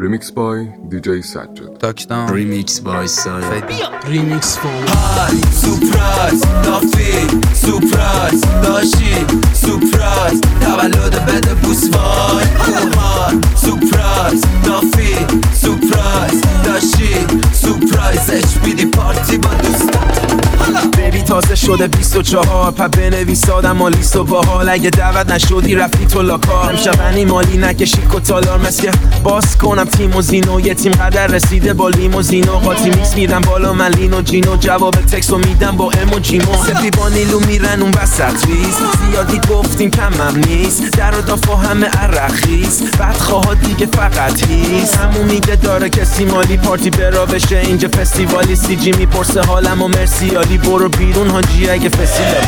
Remix by DJ Sajjad. Touchdown. Remix by Sajjad. Remix for surprise دافی surprise داشتی surprise تولد بده بوس وای کوهان surprise دافی surprise داشتی surprise HBD پارتی با دوستان بیبی تازه شده 24 پا بنویس آدم لیست و باحال اگه دعوت نشدی رفتی تو لاکار امشب انی مالی نکشی کتالار مسکه باز کنم تیموزینو یه تیم قدر رسیده با لیموزینو قاطی میکس میرم بالا من لینو جینو جواب تکسو میدم با اموجیمو سفی با نیلو میرن اون وسط ریز زیادی گفتیم کمم نیست در و دافا همه عرقیز بدخواه دیگه فقط هیست همون میگه داره کسی مالی پارتی برا بشه اینجا فستیوالی سی جی میپرسه حالم و مرسیالی برو بیرون هاجی اگه فسیلا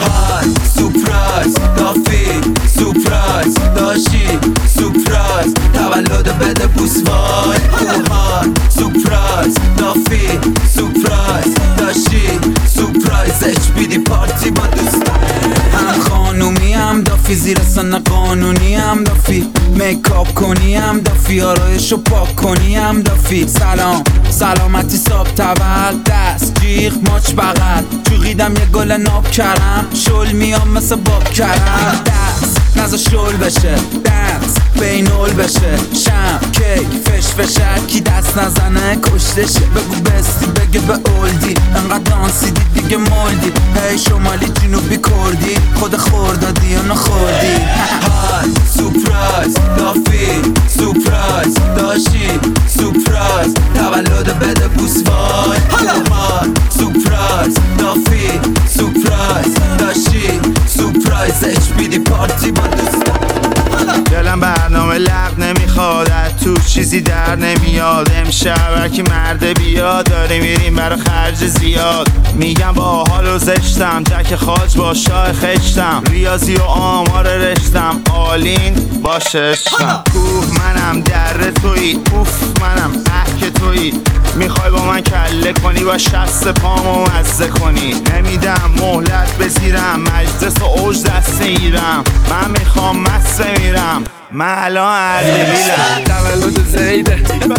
سورپرایز دافی سورپرایز داشتی سورپرایز تولد بده بوس وای کوهان سورپرایز دافی سورپرایز داشتی سورپرایز HBD پارتی با دوستان هم خانومی هم دافی زیر سن قانونی هم دافی میکاپ کنی هم دافی آرایشو پاک کنی هم دافی سلام سلامتی صاحب تول دست جیغ ماچ بغل چوغیدم یه گل ناب کرم شل میام مثل باب کرم دست نزا شل بشه دست بینول بشه شم کیک فش فشر کی دست نزنه کشتشه بگو بستی بگه به اولدی انقدر دانسیدی دیگه مولدی هی شمالی جنوبی کردی خود خوردادی یا نخوردی های سورپرایز دافی سورپرایز داشتی سورپرایز تولد بده بوس وای کوهان سورپرایز دافی سورپرایز داشتی سورپرایز HBD پارتی با دوستان دلم برنامه لغ نمیخواد تو چیزی در نمیاد امشب هرکی مرده بیاد داره میریم برا خرج زیاد میگم با حال و زشتم جک خاج با شاه خشتم ریاضی و آمار رشتم آلین باشه عشقم کوه منم در تویی اوف منم احک تویی میخوای با من کله کنی با شست پامو مزه کنی نمیدم مهلت بزیرم مجلس و اوج دست ایرم من میخوام مصر میرم من الان اردبیلم تولد زیده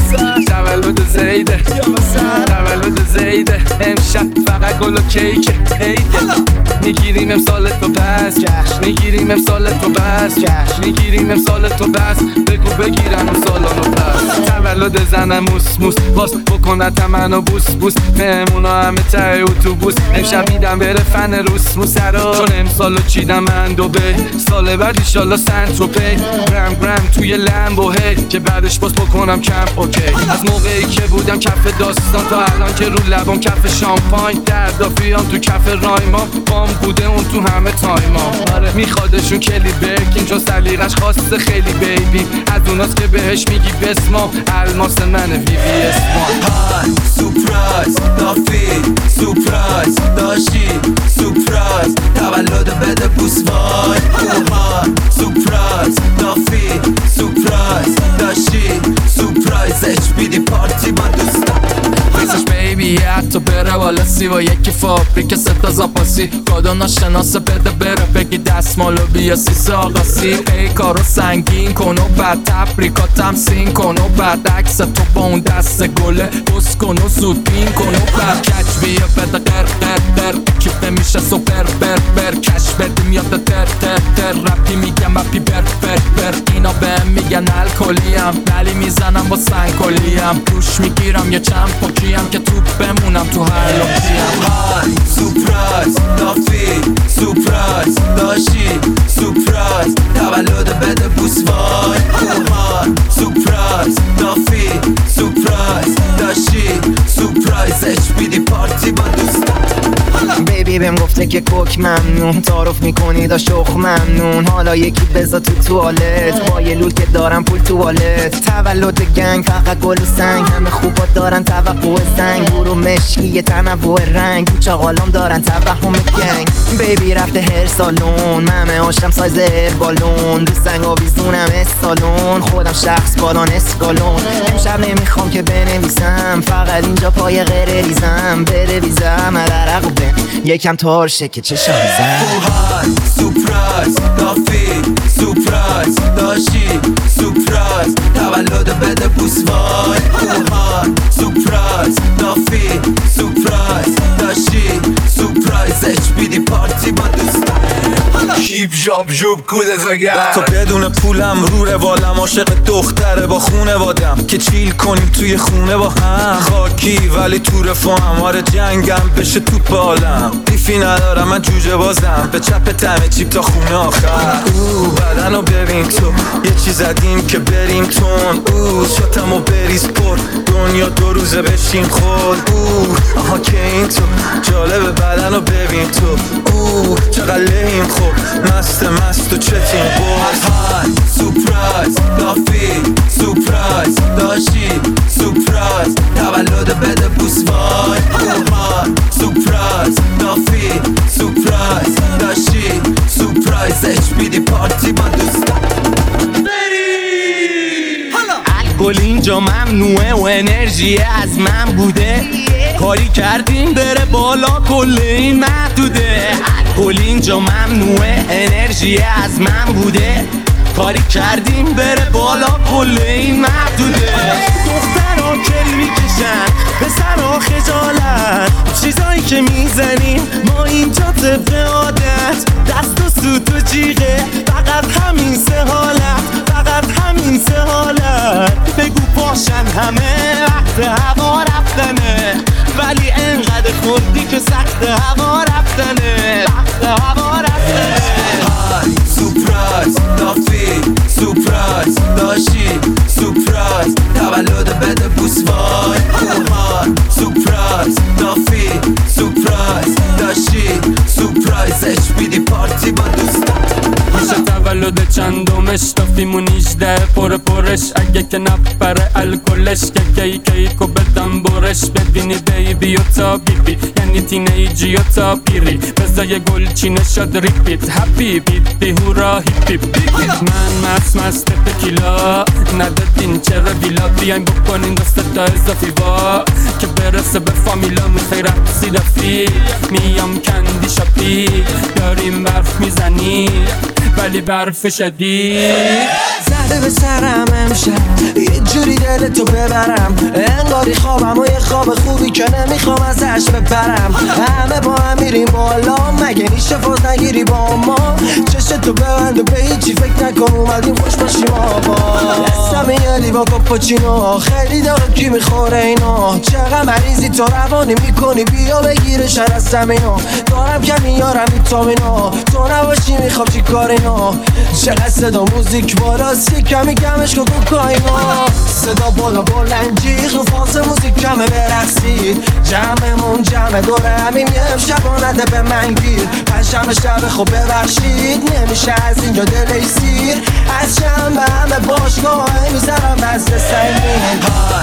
تولد زیده تولد زیده امشب فقط گل و کیک هیده میگیریم امسال تو بس میگیریم امسال تو بس میگیریم امسال تو بس بگو بگیرم امسالانو پس تولد زنم موس موس باس بکنه تمنو بوس بوس مهمونا همه ته اتوبوس امشب میدم بره فن روس موسرا چون امسالو چیدم من دوبه سال بعد ایشالله سنتروپی گرم توی لمبو هی که بعدش باز بکنم کمپ اوکی از موقعی که بودم کف داستان تا الان که رو لبام کف شامپاین دردافیام تو کف رایما بام بوده اون تو همه تایما آره میخوادشون کلی برکین چون سلیقش خواسته خیلی بیبی از اوناست که بهش میگی بسما الماس من وی وی اسمان های سورپرایز دافی سورپرایز داشتی سورپرایز تولد بده بوس وای کوهان سورپرایز دافی سورپرایز داشتی سورپرایز HBD پارتی با دوستان ویسش بیبی حتی بره والا سی و یکی فابریک ستا زاپاسی کادو ناشناسه بده بره بگی دستمالو بیا سیس آقاسی ای کارو سنگین کن و بعد تبریکاتم سین کن و بعد عکس تو با اون دست گله بس کن و زود بین کن و بعد کچ بیا بده قر کیف نمیشه سوپر بر کش بدیم یاد تر رپی میگم اپی بر اینا بهم میگن الکلیم نلی میزنم با سنگکلیم روش میگیرم یه چند پاکیم که توپ بمونم تو هر لوکیم های سورپرایز دافی سورپرایز داشتی سورپرایز تولد بده بوس وای کوهان سورپرایز دافی سورپرایز داشتی سورپرایز HBD پارتی با دوستان بیبی بهم گفته که کوک ممنون تعارف میکنی دا شخ ممنون حالا یکی بذار تو توالت با یه لول که دارم پول توالت تولد گنگ فقط گل و سنگ همه خوبا دارن توقع سنگ برو مشکی یه تنوع رنگ تو چاقالام دارن توهم گنگ بیبی رفته هر سالون ممه هاشم سایز هر بالون رو سنگ آویزونم استالون خودم شخص بالان اسکالون امشب نمیخوام که بنویسم فقط اینجا پای غیر ریزم بره ویزم عرق یکم تارش میشه که چشم زن کوهان سپرایز دافی سپرایز داشتی سپرایز تولد بده بوس وای کوهان سپرایز دافی سپرایز داشتی سپرایز HBD پارتی با دوستان کیپ جاب جوب کودت اگر تو بدون پولم رو روالم عاشق دختره با خونه وادم که چیل کنیم توی خونه با هم خاکی ولی تو رفاهم آره جنگم بشه تو بالم دیفی ندارم من جوجه بازم به چپ تمه چیپ تا خونه آخر بدنو ببین تو یه چیز زدیم که بریم تون شاتمو بریز پر دنیا 2 روزه بشین خود آها که این تو جالبه بدنو ببین تو چقدر لیم خوب مست و چتیم باز سپرایز دافی سپرایز داشتی سپرایز تولد بده بوس وای کوهان سپرایز دافی سپرایز داشتی سپرایز HBD پارتی با دوستان الکل اینجا ممنوعه و انرژی از من بوده کاری کردیم بره بالا کل این محدوده الکل اینجا ممنوعه انرژی از من بوده کاری کردیم بره بالا کل این محدوده دخترها کل میکشن پسرها خجالت چیزایی که میزنیم ما اینجا طبق عادت دست و سوت و جیغه فقط همین سه حالت بگو پاشن همه وقت هوا رفتنه ولی انقدر خوردی که سخت هوا رفتنه سپرایز دافی سپرایز داشتی سپرایز تولد بده بوس وای کوهان سپرایز دافی سپرایز داشتی سپرایز HBD پارتی با دوستان میشه تولد چندمش دافیمون 18 پرش اگه که نپره الکلش که کیکو بدم برش ببینی بیبی و تا بیبی یعنی تینیجی و تا پیری بزای گل چینه شد ریپیت هپی بیبی هورا هیپی من مست تکیلا ندادین چرا ویلا بیاین بکنین دست تا اضافی با که برسه به فامیلا میخوای رقصی دفی میام کندی شاپی داریم برف میزنی ولی برف شدید زده به سرم امشب یه جوری دلتو ببرم انگاری خوابم و یه خواب خوبی که نمیخوام ازش بپرم همه با هم میریم بالا مگه میشه فاز نگیری با ما چشتو ببند و به هیچی فکر نکن اومدیم خوش باشیم آبا دستم یه لیوان کاپوچینو خیلی دارم کی میخوره اینا چقدر مریضی تو روانی میکنی بیا بگیرش از زمینو دارم کمی یارم ویتامینا تو نباشی میخوام چی کار اینا چقدر صدا موزیک بالاست کمی کمش کن کوکاینا صدا بالا بلنجیخ رو فاز موزیک کمه برقصید جمعمون جمع دوره همیم یه امشب نده به من گیر پنجشنبه شب خوب ببخشید نمیشه از اینجا دلی سیر از شنبه همه باشگاه میزنم دست سنگین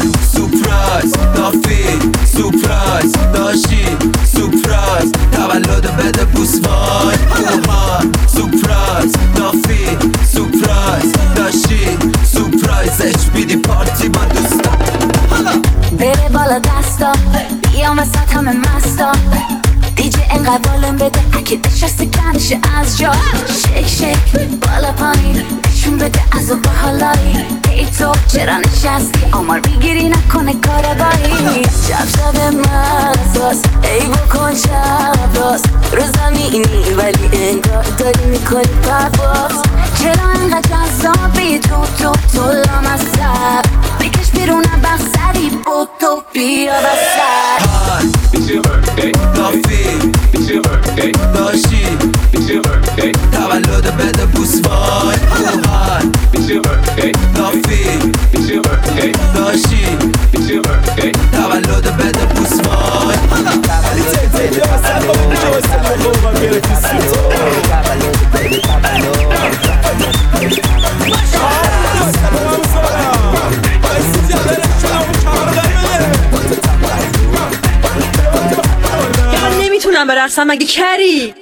سپرایز دافی سپرایز داشتی سپرایز تولد بده بوس وای کوهان سپرایز دافی سپرایز داشتی سپرایز HBD پارتی با دوستان بره بالا دستا بیام وسط همه مستا دیجه انقدر بالم بده اگه نشسته کنشه از جا شک شک بالا پایین نشون بده از اون باحالایی ای تو چرا نشستی آمار میگیری نکنه کارگاهی شب من اساس ای بکن شب راست رو زمینی ولی انگار داری میکنی پرواز چرا انقدر جذابی تو لامصب بکش بیرونم بخصری تو بیا بسر It's your birthday دافی It's your birthday داشتی It's your birthday تولد بده بوس وای کوهان It's your birthday دافی It's your birthday داشتی It's your birthday تولد بده بوس وای من نمیتونم برقصم مگه کری